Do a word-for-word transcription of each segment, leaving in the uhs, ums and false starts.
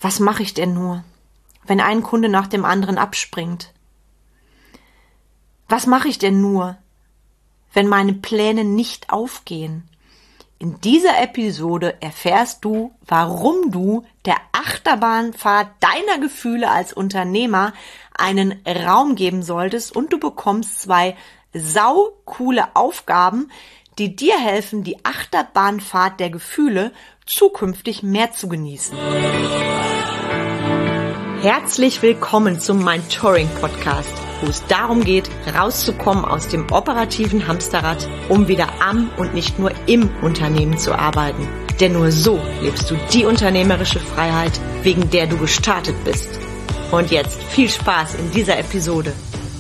Was mache ich denn nur, wenn ein Kunde nach dem anderen abspringt? Was mache ich denn nur, wenn meine Pläne nicht aufgehen? In dieser Episode erfährst du, warum du der Achterbahnfahrt deiner Gefühle als Unternehmer einen Raum geben solltest, und du bekommst zwei saucoole Aufgaben, die dir helfen, die Achterbahnfahrt der Gefühle zukünftig mehr zu genießen. Herzlich willkommen zum Mentoring-Podcast, wo es darum geht, rauszukommen aus dem operativen Hamsterrad, um wieder am und nicht nur im Unternehmen zu arbeiten. Denn nur so lebst du die unternehmerische Freiheit, wegen der du gestartet bist. Und jetzt viel Spaß in dieser Episode.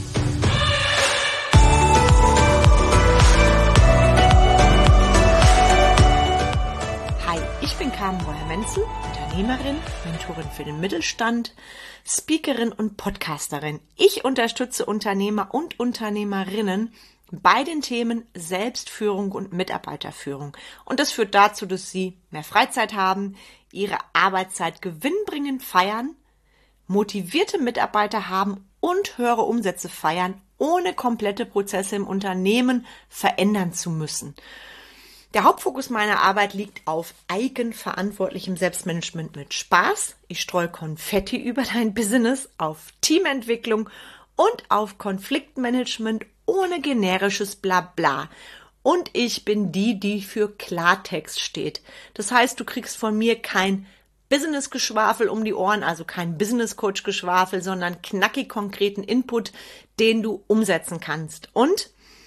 Hi, ich bin Carmen Breuer-Menzel, Unternehmerin, Mentorin für den Mittelstand, Speakerin und Podcasterin. Ich unterstütze Unternehmer und Unternehmerinnen bei den Themen Selbstführung und Mitarbeiterführung. Und das führt dazu, dass sie mehr Freizeit haben, ihre Arbeitszeit gewinnbringend feiern, motivierte Mitarbeiter haben und höhere Umsätze feiern, ohne komplette Prozesse im Unternehmen verändern zu müssen. Der Hauptfokus meiner Arbeit liegt auf eigenverantwortlichem Selbstmanagement mit Spaß. Ich streue Konfetti über dein Business, auf Teamentwicklung und auf Konfliktmanagement ohne generisches Blabla. Und ich bin die, die für Klartext steht. Das heißt, du kriegst von mir kein Business-Geschwafel um die Ohren, also kein Business-Coach-Geschwafel, sondern knackig konkreten Input, den du umsetzen kannst. Und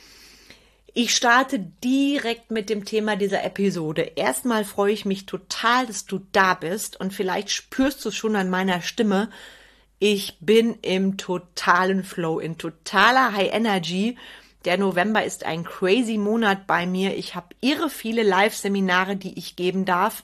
ich starte direkt mit dem Thema dieser Episode. Erstmal freue ich mich total, dass du da bist, und vielleicht spürst du es schon an meiner Stimme. Ich bin im totalen Flow, in totaler High Energy. Der November ist ein crazy Monat bei mir. Ich habe irre viele Live-Seminare, die ich geben darf.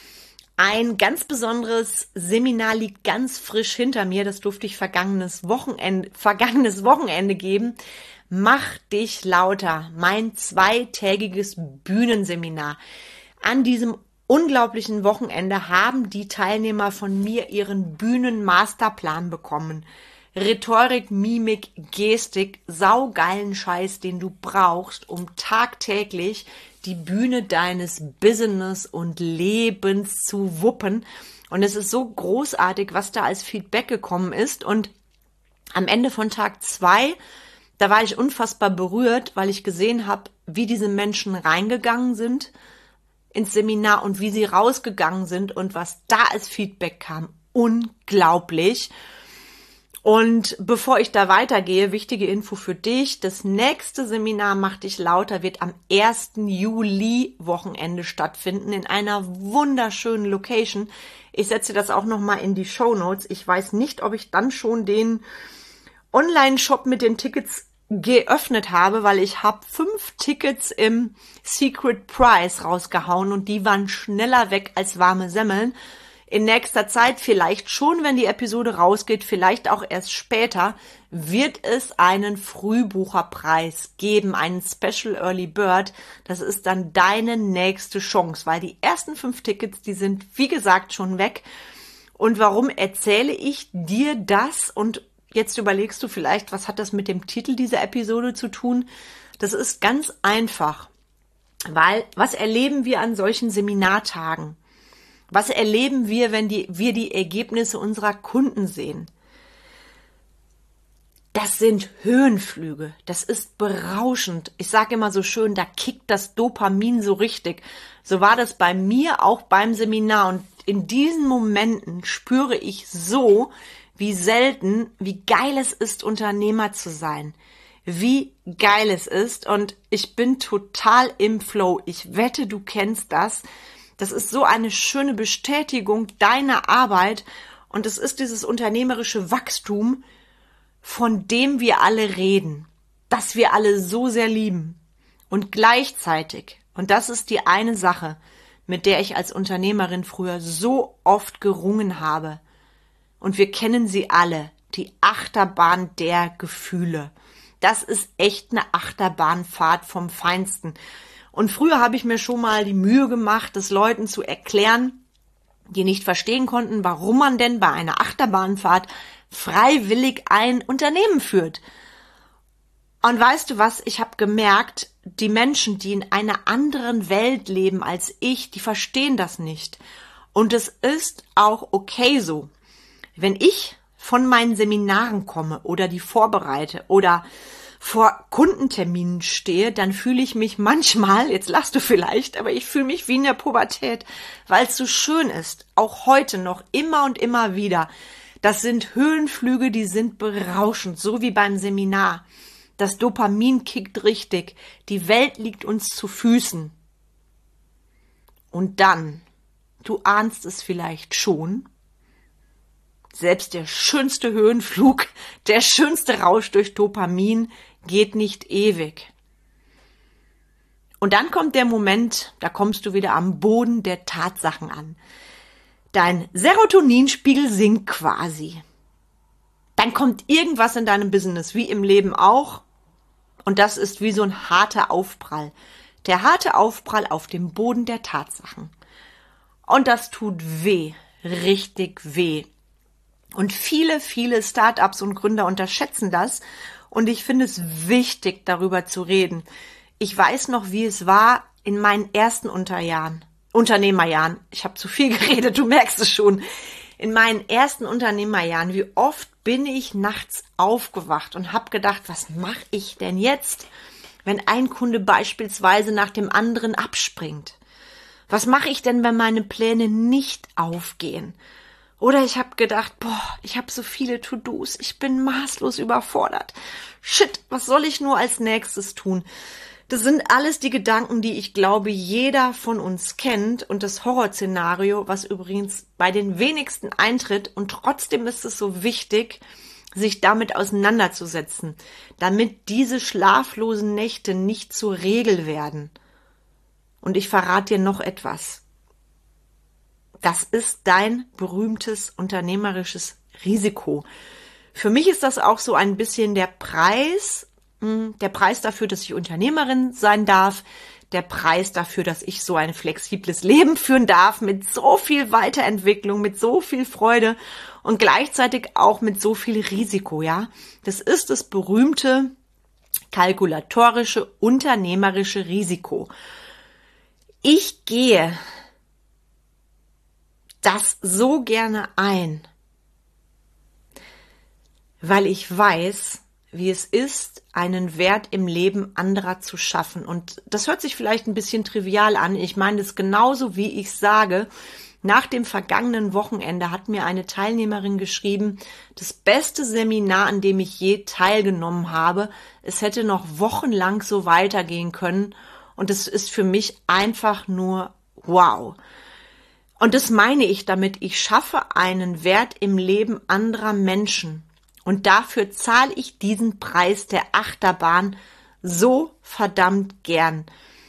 Ein ganz besonderes Seminar liegt ganz frisch hinter mir. Das durfte ich vergangenes Wochenende, vergangenes Wochenende geben. Mach dich lauter, mein zweitägiges Bühnenseminar. An diesem unglaublichen Wochenende haben die Teilnehmer von mir ihren Bühnenmasterplan bekommen. Rhetorik, Mimik, Gestik, saugeilen Scheiß, den du brauchst, um tagtäglich die Bühne deines Business und Lebens zu wuppen. Und es ist so großartig, was da als Feedback gekommen ist. Und am Ende von Tag zwei, da war ich unfassbar berührt, weil ich gesehen habe, wie diese Menschen reingegangen sind ins Seminar und wie sie rausgegangen sind und was da als Feedback kam. Unglaublich. Und bevor ich da weitergehe, wichtige Info für dich: Das nächste Seminar Mach dich lauter wird am ersten Juli Wochenende stattfinden in einer wunderschönen Location. Ich setze das auch nochmal in die Shownotes. Ich weiß nicht, ob ich dann schon den Online-Shop mit den Tickets geöffnet habe, weil ich habe fünf Tickets im Secret Prize rausgehauen und die waren schneller weg als warme Semmeln. In nächster Zeit, vielleicht schon, wenn die Episode rausgeht, vielleicht auch erst später, wird es einen Frühbucherpreis geben, einen Special Early Bird. Das ist dann deine nächste Chance, weil die ersten fünf Tickets, die sind, wie gesagt, schon weg. Und warum erzähle ich dir das? Und jetzt überlegst du vielleicht, was hat das mit dem Titel dieser Episode zu tun? Das ist ganz einfach, weil was erleben wir an solchen Seminartagen? Was erleben wir, wenn die, wir die Ergebnisse unserer Kunden sehen? Das sind Höhenflüge, das ist berauschend. Ich sage immer so schön, da kickt das Dopamin so richtig. So war das bei mir auch beim Seminar, und in diesen Momenten spüre ich so, wie selten, wie geil es ist, Unternehmer zu sein. Wie geil es ist, und ich bin total im Flow. Ich wette, du kennst das. Das ist so eine schöne Bestätigung deiner Arbeit, und es ist dieses unternehmerische Wachstum, von dem wir alle reden, das wir alle so sehr lieben. Und gleichzeitig, und das ist die eine Sache, mit der ich als Unternehmerin früher so oft gerungen habe, und wir kennen sie alle, die Achterbahn der Gefühle. Das ist echt eine Achterbahnfahrt vom Feinsten. Und früher habe ich mir schon mal die Mühe gemacht, das Leuten zu erklären, die nicht verstehen konnten, warum man denn bei einer Achterbahnfahrt freiwillig ein Unternehmen führt. Und weißt du was, ich habe gemerkt, die Menschen, die in einer anderen Welt leben als ich, die verstehen das nicht. Und es ist auch okay so. Wenn ich von meinen Seminaren komme oder die vorbereite oder vor Kundenterminen stehe, dann fühle ich mich manchmal, jetzt lachst du vielleicht, aber ich fühle mich wie in der Pubertät, weil es so schön ist, auch heute noch, immer und immer wieder. Das sind Höhenflüge, die sind berauschend, so wie beim Seminar. Das Dopamin kickt richtig, die Welt liegt uns zu Füßen. Und dann, du ahnst es vielleicht schon, selbst der schönste Höhenflug, der schönste Rausch durch Dopamin geht nicht ewig. Und dann kommt der Moment, da kommst du wieder am Boden der Tatsachen an. Dein Serotoninspiegel sinkt quasi. Dann kommt irgendwas in deinem Business, wie im Leben auch. Und das ist wie so ein harter Aufprall. Der harte Aufprall auf dem Boden der Tatsachen. Und das tut weh, richtig weh. Und viele, viele Startups und Gründer unterschätzen das. Und ich finde es wichtig, darüber zu reden. Ich weiß noch, wie es war in meinen ersten Unterjahren, Unternehmerjahren. Ich habe zu viel geredet, du merkst es schon. In meinen ersten Unternehmerjahren, wie oft bin ich nachts aufgewacht und habe gedacht, was mache ich denn jetzt, wenn ein Kunde beispielsweise nach dem anderen abspringt? Was mache ich denn, wenn meine Pläne nicht aufgehen? Oder ich habe gedacht, boah, ich habe so viele To-Dos, ich bin maßlos überfordert. Shit, was soll ich nur als nächstes tun? Das sind alles die Gedanken, die ich glaube, jeder von uns kennt und das Horrorszenario, was übrigens bei den wenigsten eintritt, und trotzdem ist es so wichtig, sich damit auseinanderzusetzen, damit diese schlaflosen Nächte nicht zur Regel werden. Und ich verrate dir noch etwas. Das ist dein berühmtes unternehmerisches Risiko. Für mich ist das auch so ein bisschen der Preis, der Preis dafür, dass ich Unternehmerin sein darf, der Preis dafür, dass ich so ein flexibles Leben führen darf, mit so viel Weiterentwicklung, mit so viel Freude und gleichzeitig auch mit so viel Risiko, ja. Das ist das berühmte kalkulatorische, unternehmerische Risiko. Ich gehe das so gerne ein, weil ich weiß, wie es ist, einen Wert im Leben anderer zu schaffen. Und das hört sich vielleicht ein bisschen trivial an. Ich meine es genauso, wie ich sage. Nach dem vergangenen Wochenende hat mir eine Teilnehmerin geschrieben, das beste Seminar, an dem ich je teilgenommen habe. Es hätte noch wochenlang so weitergehen können. Und es ist für mich einfach nur wow. Und das meine ich damit, ich schaffe einen Wert im Leben anderer Menschen. Und dafür zahle ich diesen Preis der Achterbahn so verdammt gern.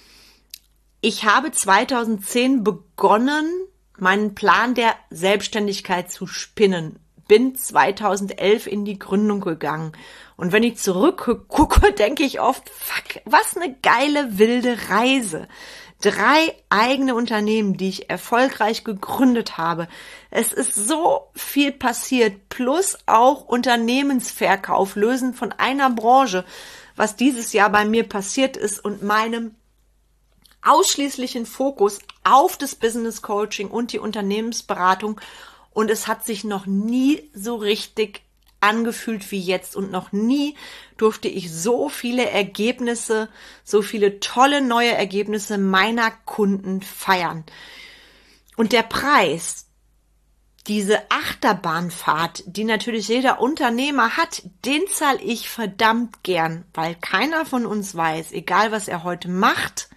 Ich habe zweitausendzehn begonnen, meinen Plan der Selbstständigkeit zu spinnen. Bin zweitausendelf in die Gründung gegangen. Und wenn ich zurückgucke, denke ich oft, fuck, was eine geile, wilde Reise. Drei eigene Unternehmen, die ich erfolgreich gegründet habe. Es ist so viel passiert, plus auch Unternehmensverkauf, Lösen von einer Branche, was dieses Jahr bei mir passiert ist und meinem ausschließlichen Fokus auf das Business Coaching und die Unternehmensberatung. Und es hat sich noch nie so richtig angefühlt wie jetzt und noch nie durfte ich so viele Ergebnisse, so viele tolle neue Ergebnisse meiner Kunden feiern. Und der Preis, diese Achterbahnfahrt, die natürlich jeder Unternehmer hat, den zahle ich verdammt gern, weil keiner von uns weiß, egal was er heute macht,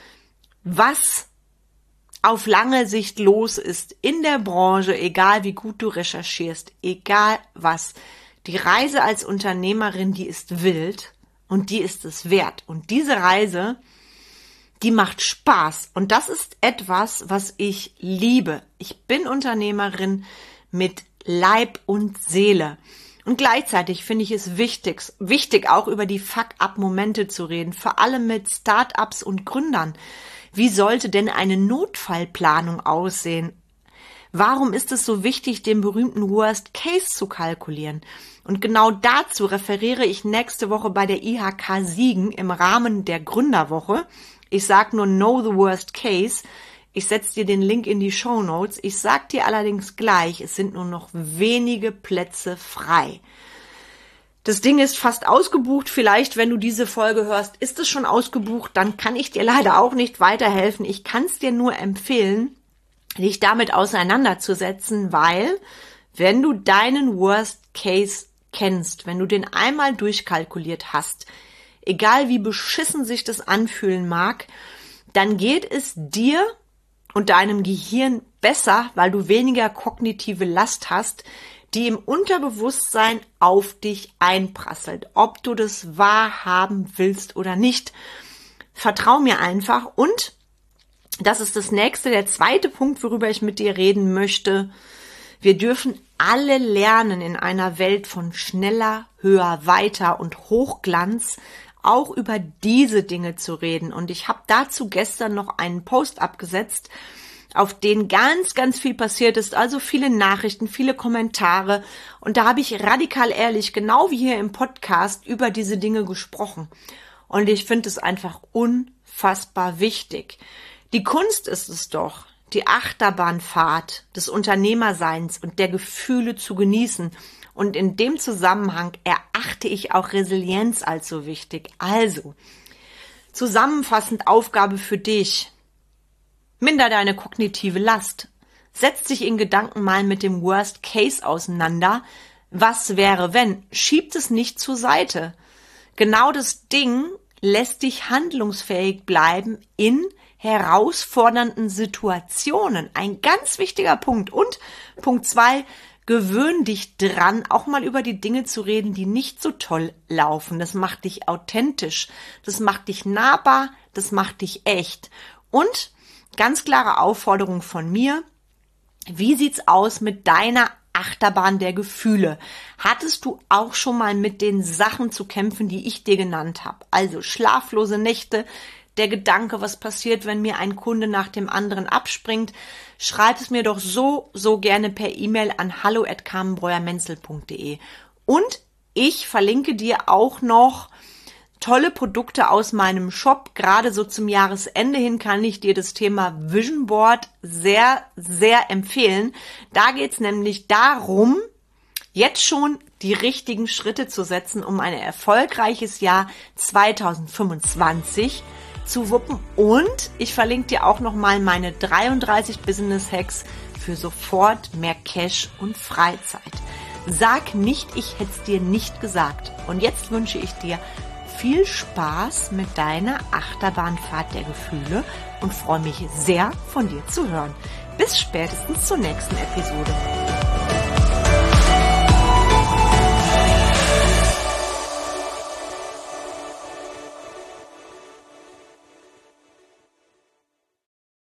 was auf lange Sicht los ist in der Branche, egal wie gut du recherchierst, egal was. Die Reise als Unternehmerin, die ist wild und die ist es wert. Und diese Reise, die macht Spaß. Und das ist etwas, was ich liebe. Ich bin Unternehmerin mit Leib und Seele. Und gleichzeitig finde ich es wichtig, wichtig auch über die Fuck-up-Momente zu reden, vor allem mit Start-ups und Gründern. Wie sollte denn eine Notfallplanung aussehen? Warum ist es so wichtig, den berühmten Worst Case zu kalkulieren? Und genau dazu referiere ich nächste Woche bei der I H K Siegen im Rahmen der Gründerwoche. Ich sage nur Know the Worst Case. Ich setze dir den Link in die Shownotes. Ich sage dir allerdings gleich, es sind nur noch wenige Plätze frei. Das Ding ist fast ausgebucht. Vielleicht, wenn du diese Folge hörst, ist es schon ausgebucht. Dann kann ich dir leider auch nicht weiterhelfen. Ich kann es dir nur empfehlen, dich damit auseinanderzusetzen, weil wenn du deinen Worst Case kennst, wenn du den einmal durchkalkuliert hast, egal wie beschissen sich das anfühlen mag, dann geht es dir und deinem Gehirn besser, weil du weniger kognitive Last hast, die im Unterbewusstsein auf dich einprasselt, ob du das wahrhaben willst oder nicht. Vertrau mir einfach. Und das ist das nächste, der zweite Punkt, worüber ich mit dir reden möchte. Wir dürfen alle lernen, in einer Welt von schneller, höher, weiter und Hochglanz auch über diese Dinge zu reden. Und ich habe dazu gestern noch einen Post abgesetzt, auf den ganz, ganz viel passiert ist, also viele Nachrichten, viele Kommentare. Und da habe ich radikal ehrlich, genau wie hier im Podcast, über diese Dinge gesprochen. Und ich finde es einfach unfassbar wichtig. Die Kunst ist es doch, die Achterbahnfahrt des Unternehmerseins und der Gefühle zu genießen. Und in dem Zusammenhang erachte ich auch Resilienz als so wichtig. Also, zusammenfassend Aufgabe für dich. Minder deine kognitive Last. Setz dich in Gedanken mal mit dem Worst Case auseinander. Was wäre, wenn? Schieb es nicht zur Seite. Genau das Ding lässt dich handlungsfähig bleiben in herausfordernden Situationen. Ein ganz wichtiger Punkt. Und Punkt zwei, gewöhn dich dran, auch mal über die Dinge zu reden, die nicht so toll laufen. Das macht dich authentisch, das macht dich nahbar, das macht dich echt. Und ganz klare Aufforderung von mir, wie sieht's aus mit deiner Achterbahn der Gefühle? Hattest du auch schon mal mit den Sachen zu kämpfen, die ich dir genannt habe? Also schlaflose Nächte, der Gedanke, was passiert, wenn mir ein Kunde nach dem anderen abspringt? Schreib es mir doch so, so gerne per E-Mail an hallo at carmen breuer menzel punkt de. Und ich verlinke dir auch noch tolle Produkte aus meinem Shop. Gerade so zum Jahresende hin kann ich dir das Thema Vision Board sehr, sehr empfehlen. Da geht es nämlich darum, jetzt schon die richtigen Schritte zu setzen, um ein erfolgreiches Jahr zwanzig fünfundzwanzig zu wuppen. Und ich verlinke dir auch nochmal meine dreiunddreißig Business Hacks für sofort mehr Cash und Freizeit. Sag nicht, ich hätte es dir nicht gesagt. Und jetzt wünsche ich dir viel Spaß mit deiner Achterbahnfahrt der Gefühle und freue mich sehr, von dir zu hören. Bis spätestens zur nächsten Episode.